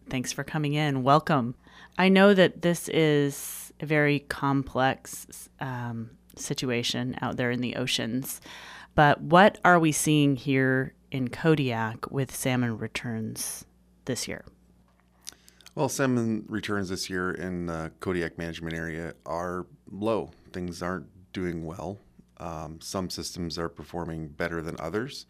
Thanks for coming in. Welcome. I know that this is a very complex situation out there in the oceans, but what are we seeing here in Kodiak with salmon returns this year? Well, salmon returns this year in the Kodiak management area are low. Things aren't doing well. Some systems are performing better than others.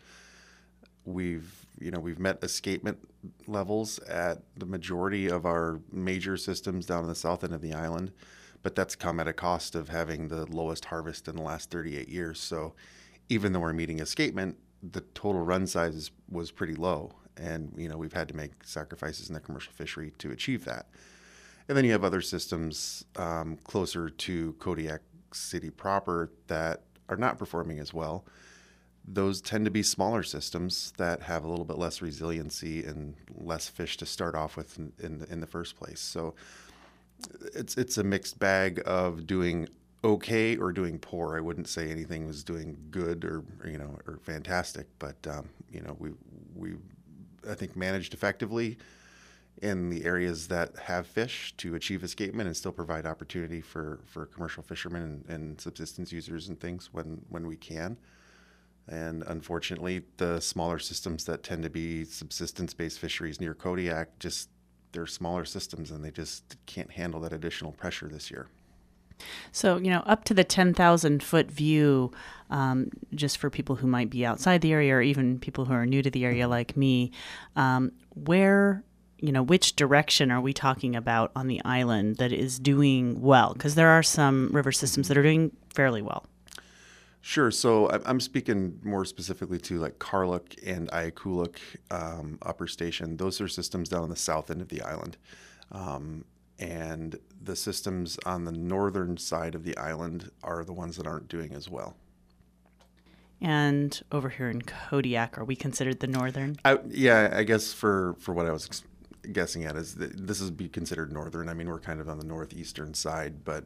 We've met escapement levels at the majority of our major systems down in the south end of the island, but that's come at a cost of having the lowest harvest in the last 38 years. So even though we're meeting escapement, the total run size was pretty low. And, we've had to make sacrifices in the commercial fishery to achieve that. And then you have other systems closer to Kodiak City proper that are not performing as well. Those tend to be smaller systems that have a little bit less resiliency and less fish to start off with in the first place. So it's a mixed bag of doing okay or doing poor. I wouldn't say anything was doing good or fantastic, but we I think managed effectively in the areas that have fish to achieve escapement and still provide opportunity for commercial fishermen and subsistence users and things when we can. And unfortunately, the smaller systems that tend to be subsistence-based fisheries near Kodiak, they're smaller systems and they just can't handle that additional pressure this year. So, up to the 10,000-foot view, just for people who might be outside the area or even people who are new to the area like me, which direction are we talking about on the island that is doing well? Because there are some river systems that are doing fairly well. Sure. So I'm speaking more specifically to like Karluk and Ayakuluk upper station. Those are systems down on the south end of the island. And the systems on the northern side of the island are the ones that aren't doing as well. And over here in Kodiak, are we considered the northern? I guess for what I was guessing at is that this would be considered northern. I mean, we're kind of on the northeastern side, but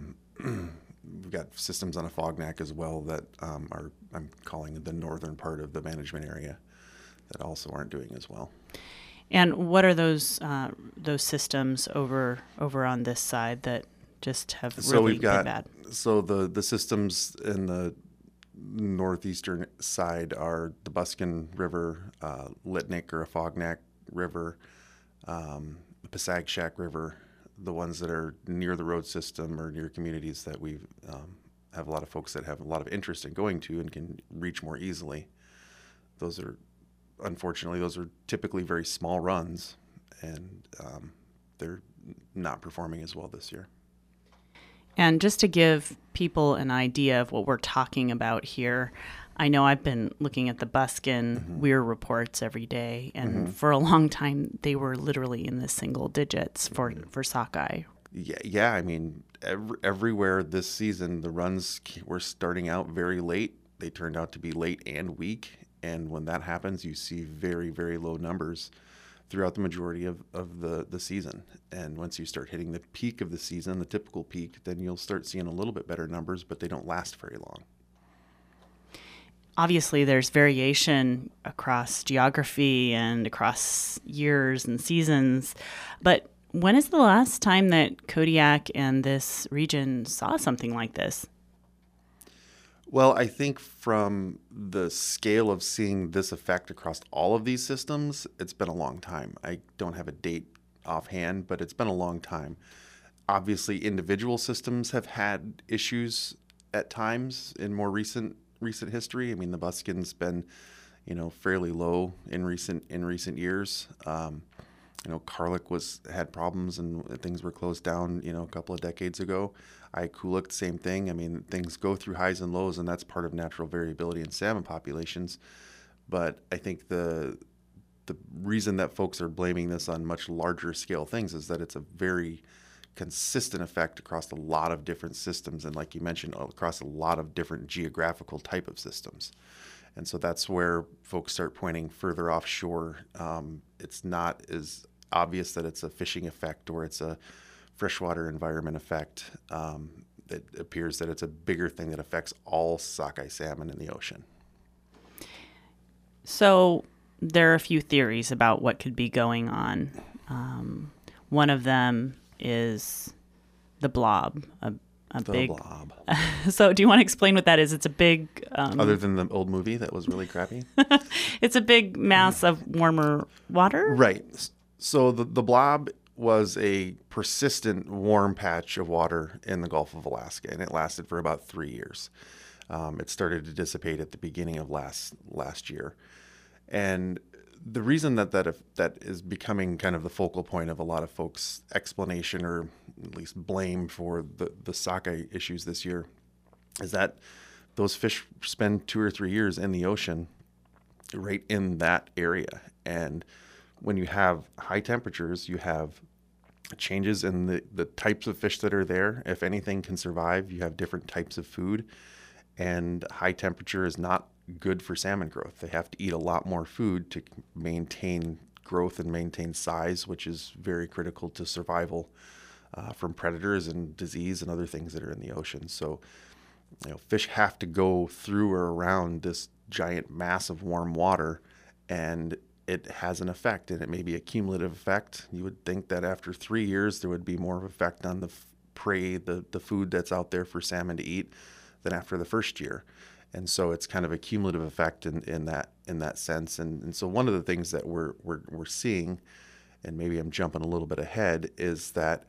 we've got systems on Afognak as well that I'm calling the northern part of the management area that also aren't doing as well. And what are those systems over on this side that just have really been bad? So the systems in the northeastern side are the Buskin River, Litnik or Afognak River, the Pasagshak River, the ones that are near the road system or near communities that we have a lot of folks that have a lot of interest in going to and can reach more easily. Unfortunately, those are typically very small runs, and they're not performing as well this year. And just to give people an idea of what we're talking about here, I know I've been looking at the Buskin Weir reports every day, and for a long time, they were literally in the single digits for sockeye. Yeah. I mean, everywhere this season, the runs were starting out very late. They turned out to be late and weak. And when that happens, you see very, very low numbers throughout the majority of the season. And once you start hitting the peak of the season, the typical peak, then you'll start seeing a little bit better numbers, but they don't last very long. Obviously, there's variation across geography and across years and seasons. But when is the last time that Kodiak and this region saw something like this? Well, I think from the scale of seeing this effect across all of these systems, it's been a long time. I don't have a date offhand, but it's been a long time. Obviously, individual systems have had issues at times in more recent history. I mean, the Buskin's been, fairly low in recent years. Karluk had problems and things were closed down, a couple of decades ago. Ayakuluk, same thing. I mean, things go through highs and lows, and that's part of natural variability in salmon populations. But I think the reason that folks are blaming this on much larger scale things is that it's a very consistent effect across a lot of different systems, and like you mentioned, across a lot of different geographical type of systems. And so that's where folks start pointing further offshore. It's not as obvious that it's a fishing effect or it's a freshwater environment effect. It appears that it's a bigger thing that affects all sockeye salmon in the ocean. So there are a few theories about what could be going on. One of them is the blob, a The big. blob. So, do you want to explain what that is? It's a big. Other than the old movie that was really crappy? It's a big mass of warmer water. Right. So the blob was a persistent warm patch of water in the Gulf of Alaska, and it lasted for about 3 years. It started to dissipate at the beginning of last year. And the reason that is becoming kind of the focal point of a lot of folks' explanation, or at least blame, for the sockeye issues this year is that those fish spend 2 or 3 years in the ocean right in that area. And when you have high temperatures, you have changes in the types of fish that are there. If anything can survive, you have different types of food. And high temperature is not good for salmon growth. They have to eat a lot more food to maintain growth and maintain size, which is very critical to survival from predators and disease and other things that are in the ocean. So, fish have to go through or around this giant mass of warm water, and it has an effect, and it may be a cumulative effect. You would think that after 3 years, there would be more of an effect on the prey, the food that's out there for salmon to eat, than after the first year. And so it's kind of a cumulative effect in that sense. And so one of the things that we're seeing, and maybe I'm jumping a little bit ahead, is that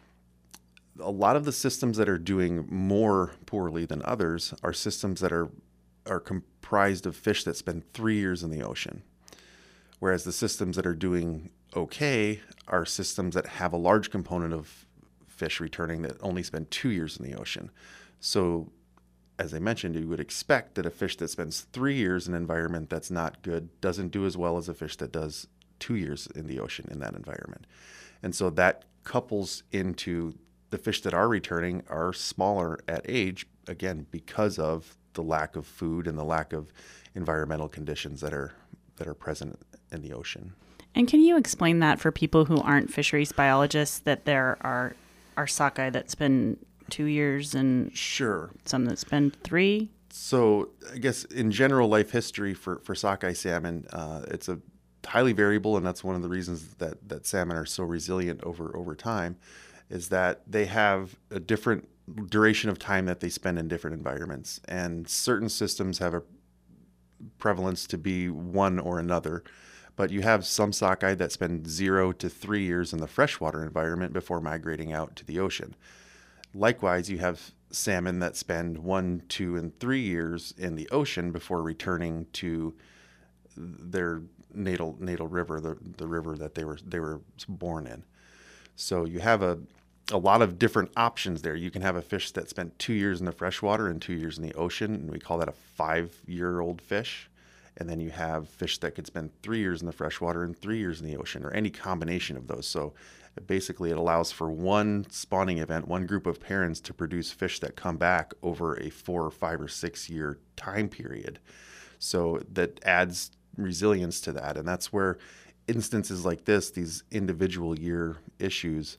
a lot of the systems that are doing more poorly than others are systems that are comprised of fish that spend 3 years in the ocean. Whereas the systems that are doing okay are systems that have a large component of fish returning that only spend 2 years in the ocean. So, as I mentioned, you would expect that a fish that spends 3 years in an environment that's not good doesn't do as well as a fish that does 2 years in the ocean in that environment. And so that couples into the fish that are returning are smaller at age, again, because of the lack of food and the lack of environmental conditions that are present in the ocean. And can you explain that for people who aren't fisheries biologists, that there are sockeye that spend 2 years and Sure. some that spend 3? So I guess in general life history for sockeye salmon, it's a highly variable, and that's one of the reasons that salmon are so resilient over time, is that they have a different duration of time that they spend in different environments. And certain systems have a prevalence to be one or another. But you have some sockeye that spend 0 to 3 years in the freshwater environment before migrating out to the ocean. Likewise, you have salmon that spend 1, 2, and 3 years in the ocean before returning to their natal river, the river that they were born in. So you have a lot of different options there. You can have a fish that spent 2 years in the freshwater and 2 years in the ocean, and we call that a 5-year-old fish. And then you have fish that could spend 3 years in the freshwater and 3 years in the ocean, or any combination of those. So basically it allows for one spawning event, one group of parents, to produce fish that come back over a 4 or 5 or 6 year time period. So that adds resilience to that. And that's where instances like this, these individual year issues,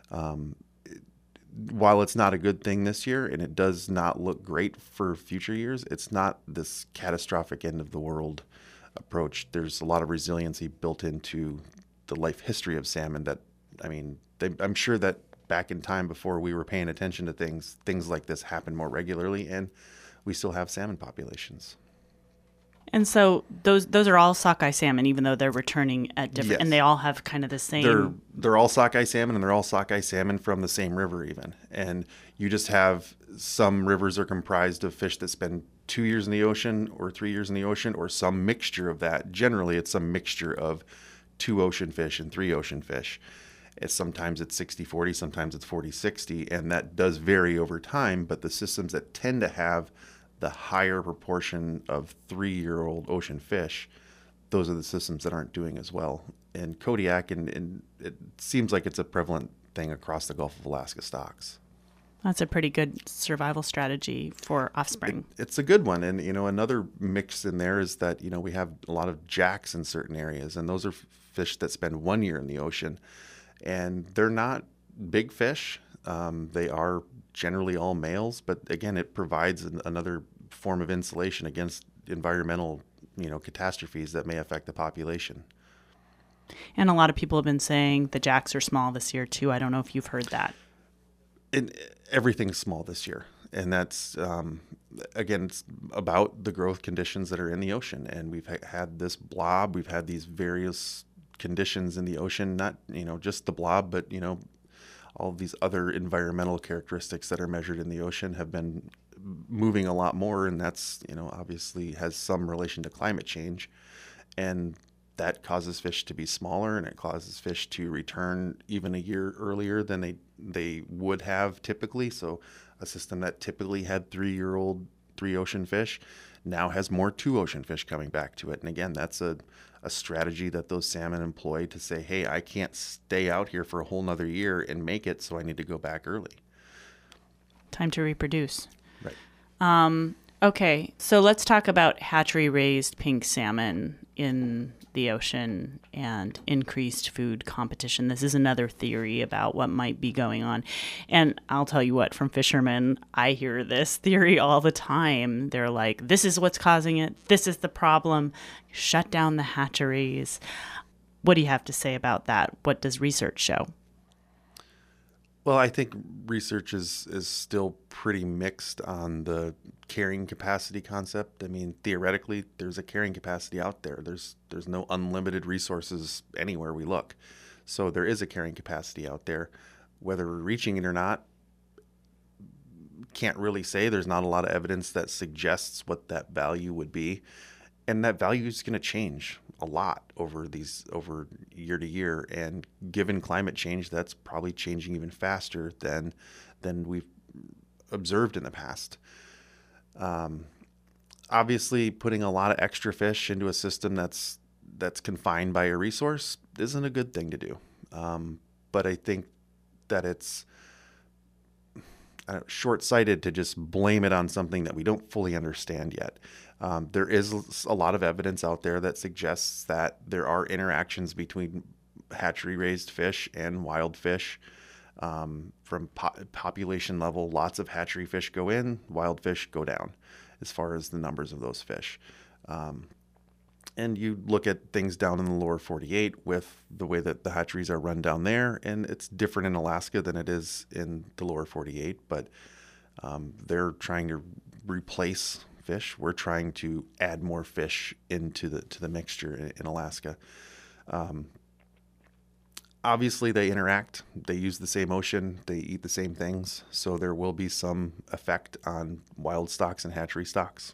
while it's not a good thing this year and it does not look great for future years, it's not this catastrophic end of the world approach. There's a lot of resiliency built into the life history of salmon that, I'm sure that back in time before we were paying attention to things like this happen more regularly, and we still have salmon populations. And so those are all sockeye salmon, even though they're returning at different, Yes. and they all have kind of the same. They're all sockeye salmon, and they're all sockeye salmon from the same river even. And you just have some rivers are comprised of fish that spend 2 years in the ocean or 3 years in the ocean, or some mixture of that. Generally, it's some mixture of 2 ocean fish and 3 ocean fish. Sometimes it's 60-40, sometimes it's 40-60, and that does vary over time. But the systems that tend to have the higher proportion of 3-year-old ocean fish, those are the systems that aren't doing as well. And Kodiak, and it seems like it's a prevalent thing across the Gulf of Alaska stocks. That's a pretty good survival strategy for offspring. It's a good one. And, another mix in there is that, we have a lot of jacks in certain areas, and those are fish that spend 1 year in the ocean. And they're not big fish. They are generally all males, but again, it provides another form of insulation against environmental, catastrophes that may affect the population. And a lot of people have been saying the jacks are small this year too. I don't know if you've heard that. And everything's small this year. And that's, again, it's about the growth conditions that are in the ocean. And we've had this blob, we've had these various conditions in the ocean, not, just the blob, but, all of these other environmental characteristics that are measured in the ocean have been moving a lot more. And that's, obviously has some relation to climate change. And that causes fish to be smaller, and it causes fish to return even a year earlier than they would have typically. So a system that typically had 3-year-old 3 ocean fish now has more 2 ocean fish coming back to it. And again, that's a strategy that those salmon employ to say, hey, I can't stay out here for a whole nother year and make it, so I need to go back early. Time to reproduce. Right. Okay, so let's talk about hatchery-raised pink salmon in the ocean and increased food competition. This is another theory about what might be going on. And I'll tell you what, from fishermen, I hear this theory all the time. They're like, this is what's causing it. This is the problem. Shut down the hatcheries. What do you have to say about that? What does research show? Well, I think research is still pretty mixed on the carrying capacity concept. I mean, theoretically, there's a carrying capacity out there. There's no unlimited resources anywhere we look. So there is a carrying capacity out there. Whether we're reaching it or not, can't really say. There's not a lot of evidence that suggests what that value would be. And that value is going to change a lot over year to year. And given climate change, that's probably changing even faster than we've observed in the past. Obviously, putting a lot of extra fish into a system that's confined by a resource isn't a good thing to do. But I think that it's short-sighted to just blame it on something that we don't fully understand yet. There is a lot of evidence out there that suggests that there are interactions between hatchery-raised fish and wild fish. From population level, lots of hatchery fish go in, wild fish go down as far as the numbers of those fish. And you look at things down in the lower 48 with the way that the hatcheries are run down there, and it's different in Alaska than it is in the lower 48, but they're trying to replace fish. We're trying to add more fish into the mixture in Alaska. Obviously, they interact. They use the same ocean. They eat the same things. So there will be some effect on wild stocks and hatchery stocks.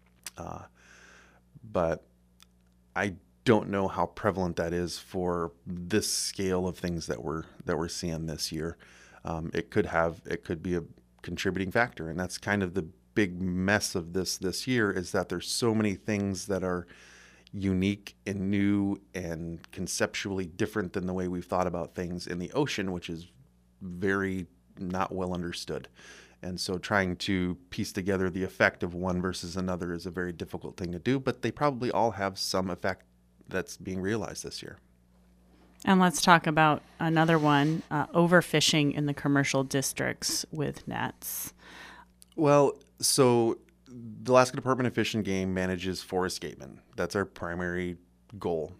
But I don't know how prevalent that is for this scale of things that we're seeing this year. It could be a contributing factor, and that's kind of the big mess of this year, is that there's so many things that are unique and new and conceptually different than the way we've thought about things in the ocean, which is very not well understood. And so trying to piece together the effect of one versus another is a very difficult thing to do, but they probably all have some effect that's being realized this year. And let's talk about another one, overfishing in the commercial districts with nets. Well, so the Alaska Department of Fish and Game manages for escapement. That's our primary goal.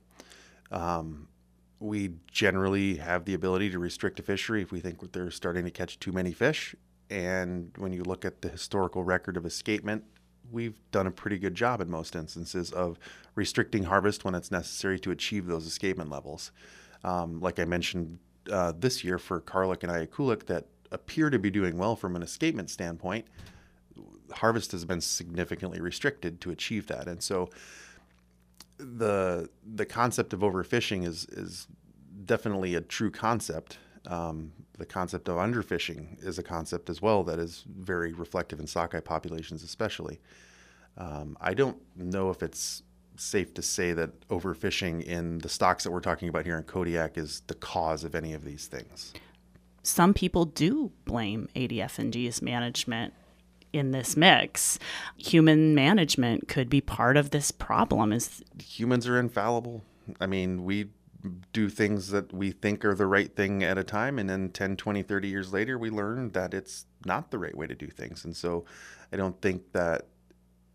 We generally have the ability to restrict a fishery if we think they're starting to catch too many fish. And when you look at the historical record of escapement, we've done a pretty good job in most instances of restricting harvest when it's necessary to achieve those escapement levels. Like I mentioned this year for Karluk and Ayakulik that appear to be doing well from an escapement standpoint, harvest has been significantly restricted to achieve that. And so the concept of overfishing is definitely a true concept. The concept of underfishing is a concept as well that is very reflective in sockeye populations especially. I don't know if it's safe to say that overfishing in the stocks that we're talking about here in Kodiak is the cause of any of these things. Some people do blame ADF&G's management in this mix. Human management could be part of this problem. Humans are infallible. I mean, we do things that we think are the right thing at a time, and then 10, 20, 30 years later, we learn that it's not the right way to do things. And so I don't think that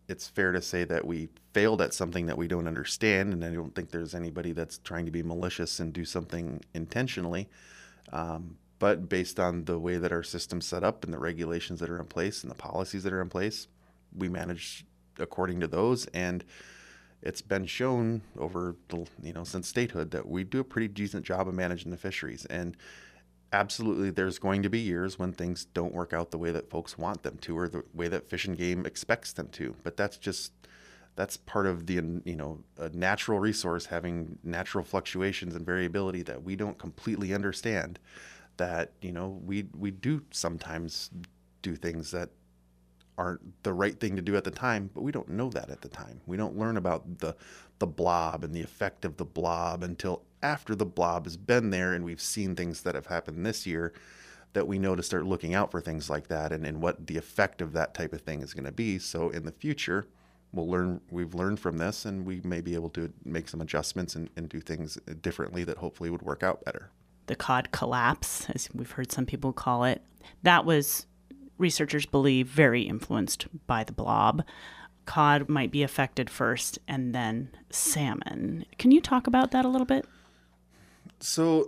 it's fair to say that we failed at something that we don't understand, and I don't think there's anybody that's trying to be malicious and do something intentionally. But based on the way that our system's set up and the regulations that are in place and the policies that are in place, we manage according to those. And it's been shown over the, since statehood that we do a pretty decent job of managing the fisheries. And absolutely, there's going to be years when things don't work out the way that folks want them to, or the way that Fish and Game expects them to. But that's part of the, a natural resource having natural fluctuations and variability that we don't completely understand. That, we do sometimes do things that aren't the right thing to do at the time, but we don't know that at the time. We don't learn about the blob and the effect of the blob until after the blob has been there and we've seen things that have happened this year that we know to start looking out for things like that and what the effect of that type of thing is going to be. So in the future, we've learned from this, and we may be able to make some adjustments and do things differently that hopefully would work out better. The cod collapse, as we've heard some people call it, that was, researchers believe, very influenced by the blob. Cod might be affected first, and then salmon. Can you talk about that a little bit? So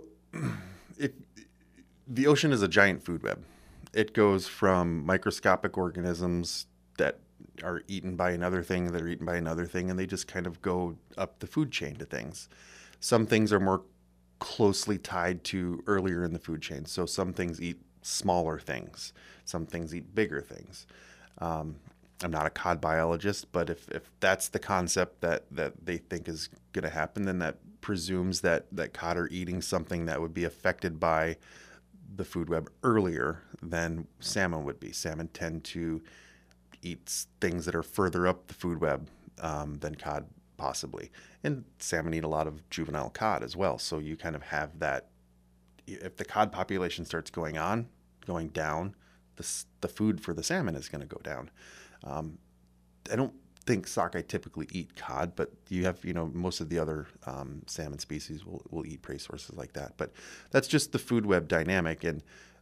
the ocean is a giant food web. It goes from microscopic organisms that are eaten by another thing that are eaten by another thing, and they just kind of go up the food chain to things. Some things are more closely tied to earlier in the food chain. So some things eat smaller things. Some things eat bigger things. I'm not a cod biologist, but if that's the concept that they think is going to happen, then that presumes that cod are eating something that would be affected by the food web earlier than salmon would be. Salmon tend to eat things that are further up the food web than cod possibly. And salmon eat a lot of juvenile cod as well. So you kind of have that. If the cod population starts going down, the food for the salmon is going to go down. I don't think sockeye typically eat cod, but you have, most of the other salmon species will eat prey sources like that. But that's just the food web dynamic and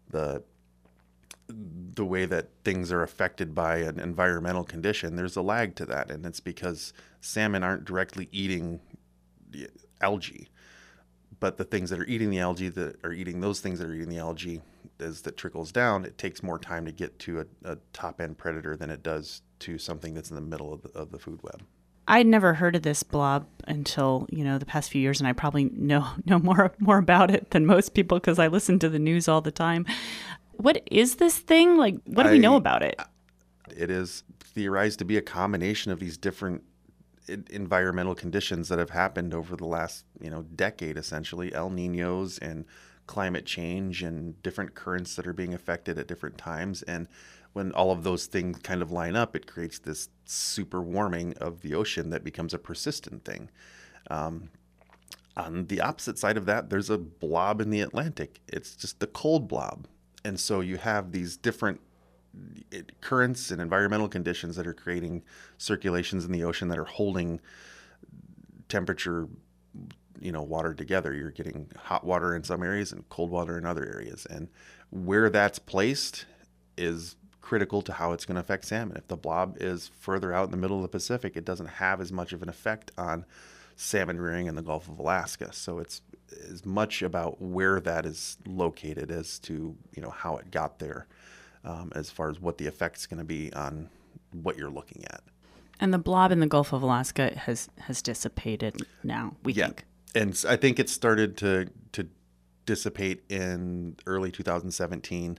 the way that things are affected by an environmental condition. There's a lag to that, and it's because salmon aren't directly eating the algae, but the things that are eating the algae that are eating those things that are eating the algae, as that trickles down, it takes more time to get to a top-end predator than it does to something that's in the middle of the food web. I'd never heard of this blob until, the past few years, and I probably know more about it than most people because I listen to the news all the time. What is this thing? Like, what do we know about it? It is theorized to be a combination of these different environmental conditions that have happened over the last, decade, essentially. El Niños and climate change and different currents that are being affected at different times. And when all of those things kind of line up, it creates this super warming of the ocean that becomes a persistent thing. On the opposite side of that, there's a blob in the Atlantic. It's just the cold blob. And so you have these different currents and environmental conditions that are creating circulations in the ocean that are holding temperature, water together. You're getting hot water in some areas and cold water in other areas. And where that's placed is critical to how it's going to affect salmon. If the blob is further out in the middle of the Pacific, it doesn't have as much of an effect on salmon rearing in the Gulf of Alaska. So it's as much about where that is located as to, how it got there, as far as what the effect is going to be on what you're looking at. And the blob in the Gulf of Alaska has dissipated now, we think. And I think it started to dissipate in early 2017.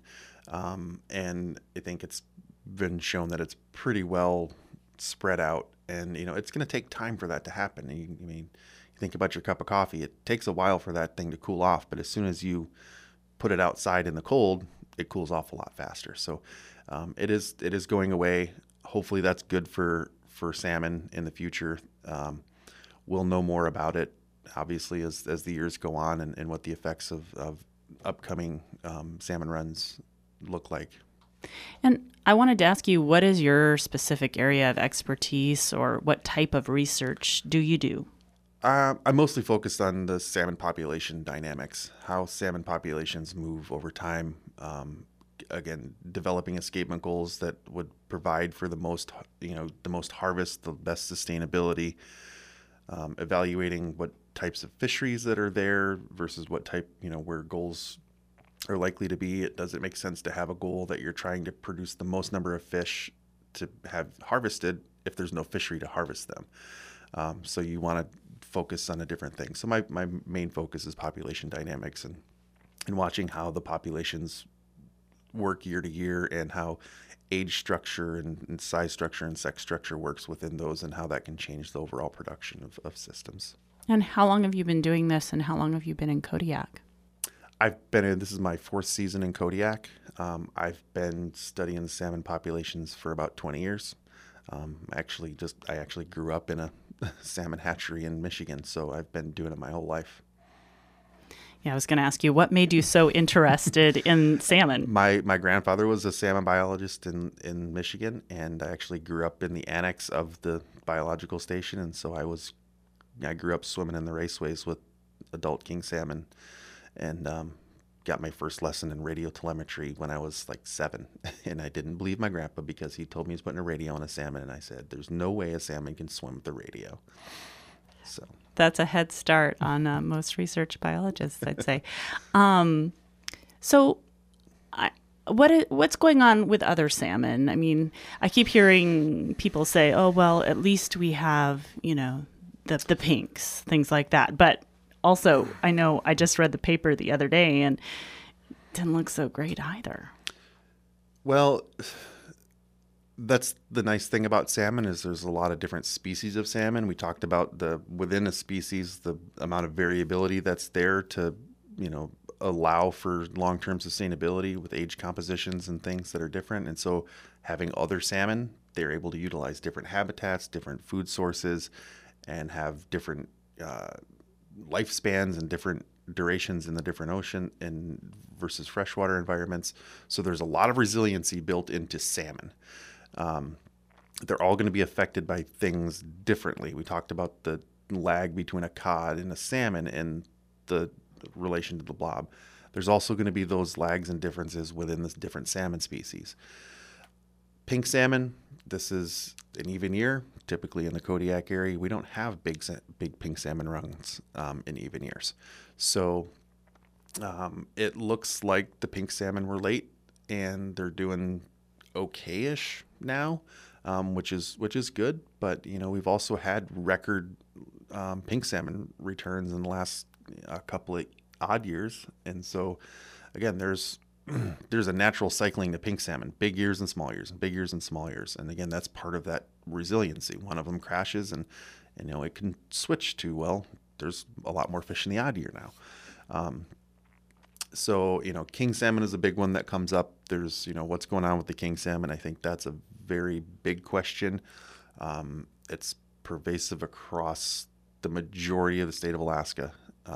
And I think it's been shown that it's pretty well spread out. And, it's going to take time for that to happen. You think about your cup of coffee. It takes a while for that thing to cool off. But as soon as you put it outside in the cold, it cools off a lot faster. So it is going away. Hopefully that's good for salmon in the future. We'll know more about it, obviously, as the years go on and what the effects of upcoming salmon runs look like. And I wanted to ask you, what is your specific area of expertise, or what type of research do you do? I'm mostly focused on the salmon population dynamics, how salmon populations move over time, again, developing escapement goals that would provide for the most harvest, the best sustainability, evaluating what types of fisheries that are there versus what type, where goals are likely to be. Does it make sense to have a goal that you're trying to produce the most number of fish to have harvested if there's no fishery to harvest them? So you want to focus on a different thing. So my main focus is population dynamics and watching how the populations work year to year and how age structure and size structure and sex structure works within those and how that can change the overall production of systems. And how long have you been doing this, and how long have you been in Kodiak? This is my 4th season in Kodiak. I've been studying the salmon populations for about 20 years. I actually grew up in a salmon hatchery in Michigan, so I've been doing it my whole life. Yeah, I was going to ask you, what made you so interested in salmon? My grandfather was a salmon biologist in Michigan, and I actually grew up in the annex of the biological station, and so I grew up swimming in the raceways with adult king salmon, and got my first lesson in radio telemetry when I was like 7. And I didn't believe my grandpa because he told me he was putting a radio on a salmon, and I said, "There's no way a salmon can swim with the radio." So that's a head start on most research biologists, I'd say. What's going on with other salmon? I mean, I keep hearing people say, "Oh, well, at least we have, the pinks, things like that." But also, I know I just read the paper the other day and it didn't look so great either. Well, that's the nice thing about salmon is there's a lot of different species of salmon. We talked about within a species, the amount of variability that's there to, allow for long-term sustainability with age compositions and things that are different. And so having other salmon, they're able to utilize different habitats, different food sources, and have different lifespans and different durations in the different ocean and versus freshwater environments. So there's a lot of resiliency built into salmon. They're all going to be affected by things differently. We talked about the lag between a cod and a salmon and the relation to the blob. There's also going to be those lags and differences within the different salmon species. Pink salmon, this is an even year. Typically in the Kodiak area, we don't have big pink salmon runs in even years. So it looks like the pink salmon were late and they're doing okay-ish now, which is good. But we've also had record pink salmon returns in the last couple of odd years, and so again, there's a natural cycling to pink salmon: big years and small years, and big years and small years. And again, that's part of that resiliency. One of them crashes, and it can switch to, well, there's a lot more fish in the odd year now. So, king salmon is a big one that comes up. There's, what's going on with the king salmon? I think that's a very big question. It's pervasive across the majority of the state of Alaska.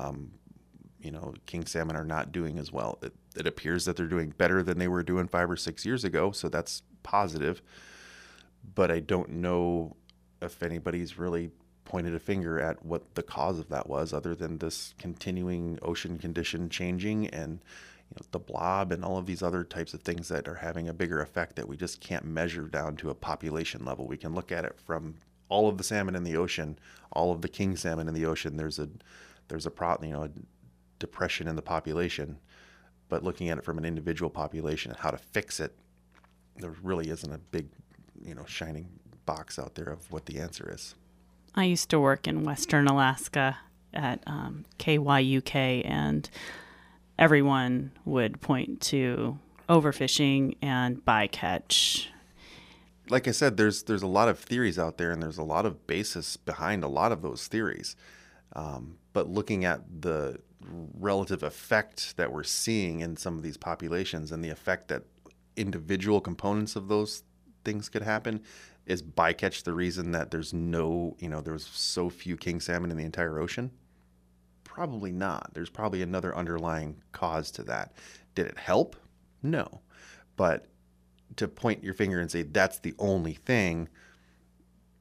King salmon are not doing as well. It appears that they're doing better than they were doing 5 or 6 years ago, so that's positive. But I don't know if anybody's really pointed a finger at what the cause of that was, other than this continuing ocean condition changing and the blob and all of these other types of things that are having a bigger effect that we just can't measure down to a population level. We can look at it from all of the salmon in the ocean, all of the king salmon in the ocean. There's a depression in the population, but looking at it from an individual population and how to fix it, there really isn't a big, shining box out there of what the answer is. I used to work in Western Alaska at KYUK, and everyone would point to overfishing and bycatch. Like I said, there's a lot of theories out there, and there's a lot of basis behind a lot of those theories. But looking at the relative effect that we're seeing in some of these populations and the effect that individual components of those things could happen, is bycatch the reason that there's there's so few king salmon in the entire ocean? Probably not. There's probably another underlying cause to that. Did it help? No. But to point your finger and say that's the only thing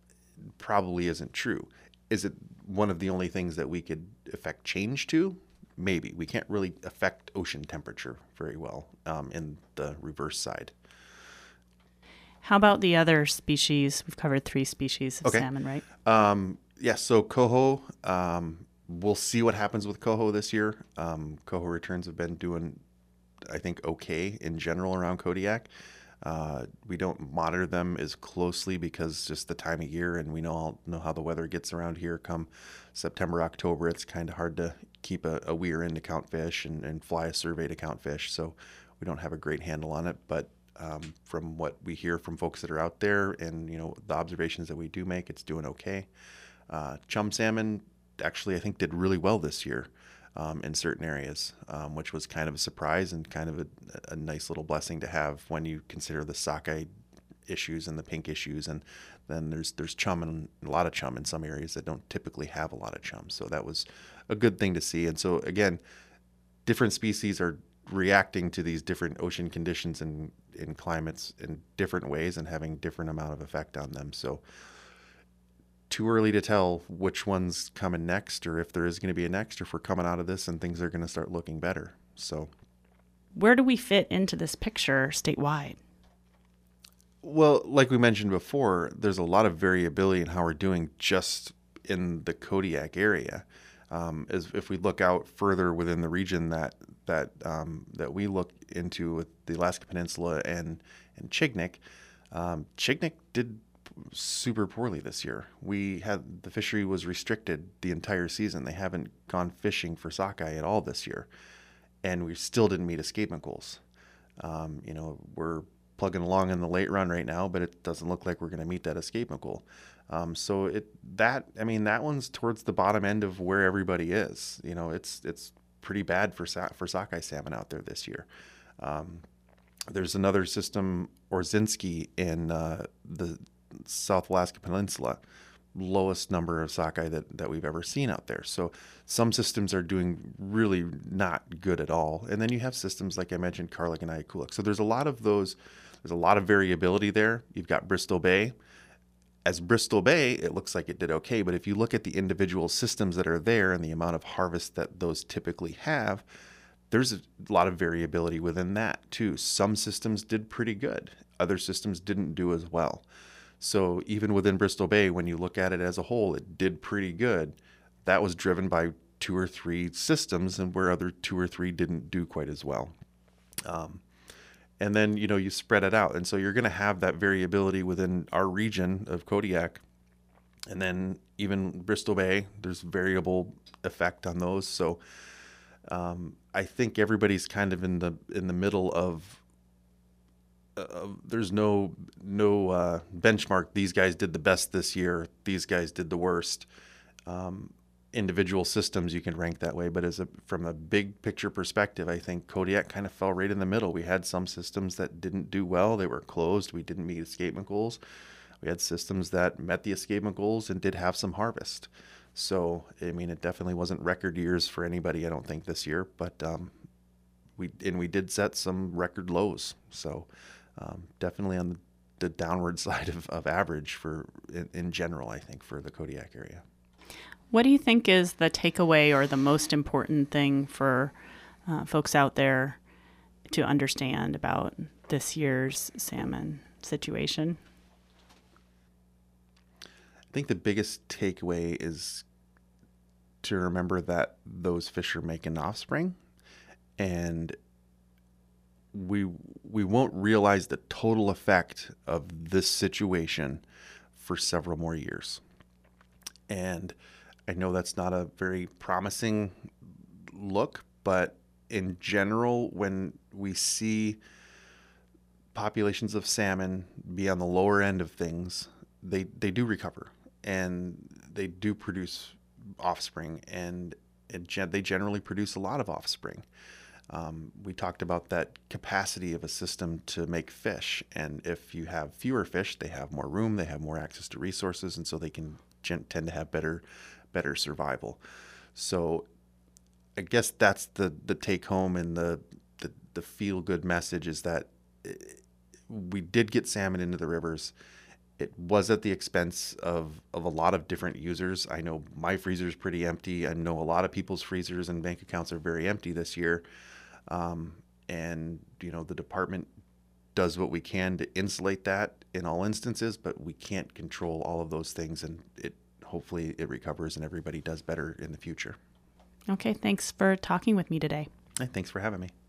probably isn't true. Is it one of the only things that we could affect change to? maybe. We can't really affect ocean temperature very well in the reverse side. How about the other species? We've covered 3 species of salmon, right? Yeah, so coho, we'll see what happens with coho this year. Coho returns have been doing, I think, okay in general around Kodiak. We don't monitor them as closely because just the time of year, and we know how the weather gets around here come September, October. It's kind of hard to keep a weir in to count fish and fly a survey to count fish. So we don't have a great handle on it. But from what we hear from folks that are out there and, the observations that we do make, it's doing okay. Chum salmon actually, I think, did really well this year in certain areas, which was kind of a surprise and kind of a nice little blessing to have when you consider the sockeye issues and the pink issues. And then there's chum and a lot of chum in some areas that don't typically have a lot of chum. So that was a good thing to see. And so, again, different species are reacting to these different ocean conditions and in climates in different ways and having different amount of effect on them. So too early to tell which one's coming next, or if there is going to be a next, or if we're coming out of this and things are going to start looking better. So where do we fit into this picture statewide? Well, like we mentioned before, there's a lot of variability in how we're doing just in the Kodiak area. As if we look out further within the region that we look into with the Alaska Peninsula and Chignik, Chignik did super poorly this year. The fishery was restricted the entire season. They haven't gone fishing for sockeye at all this year, and we still didn't meet escapement goals. We're plugging along in the late run right now, but it doesn't look like we're going to meet that escapement goal. That one's towards the bottom end of where everybody is. It's pretty bad for sockeye salmon out there this year. There's another system, Orzinski, in the South Alaska Peninsula, lowest number of sockeye that we've ever seen out there. So some systems are doing really not good at all. And then you have systems like I mentioned, Karlik and Ayakula. So there's a lot of those. There's a lot of variability there. You've got Bristol Bay. As Bristol Bay, it looks like it did okay, but if you look at the individual systems that are there and the amount of harvest that those typically have, there's a lot of variability within that too. Some systems did pretty good. Other systems didn't do as well. So even within Bristol Bay, when you look at it as a whole, it did pretty good. That was driven by 2 or 3 systems, and where other 2 or 3 didn't do quite as well. And then, you spread it out. And so you're going to have that variability within our region of Kodiak. And then even Bristol Bay, there's variable effect on those. So I think everybody's kind of in the middle of there's no benchmark. These guys did the best this year. These guys did the worst. Individual systems you can rank that way, but from a big picture perspective, I think Kodiak kind of fell right in the middle. We had some systems that didn't do well. They were closed. We didn't meet escapement goals. We had systems that met the escapement goals and did have some harvest. So, it definitely wasn't record years for anybody, I don't think, this year, but we did set some record lows. So definitely on the downward side of average in general, I think, for the Kodiak area. What do you think is the takeaway or the most important thing for folks out there to understand about this year's salmon situation? I think the biggest takeaway is to remember that those fish are making offspring, and we won't realize the total effect of this situation for several more years. And I know that's not a very promising look, but in general, when we see populations of salmon be on the lower end of things, they do recover and they do produce offspring, and they generally produce a lot of offspring. We talked about that capacity of a system to make fish, and if you have fewer fish, they have more room, they have more access to resources, and so they can tend to have better survival. So I guess that's the take home, and the feel good message is that we did get salmon into the rivers, it was at the expense of a lot of different users. I know my freezer's pretty empty. I know a lot of people's freezers and bank accounts are very empty this year. And, the department does what we can to insulate that in all instances, but we can't control all of those things. And hopefully it recovers and everybody does better in the future. Okay, thanks for talking with me today. Hey, thanks for having me.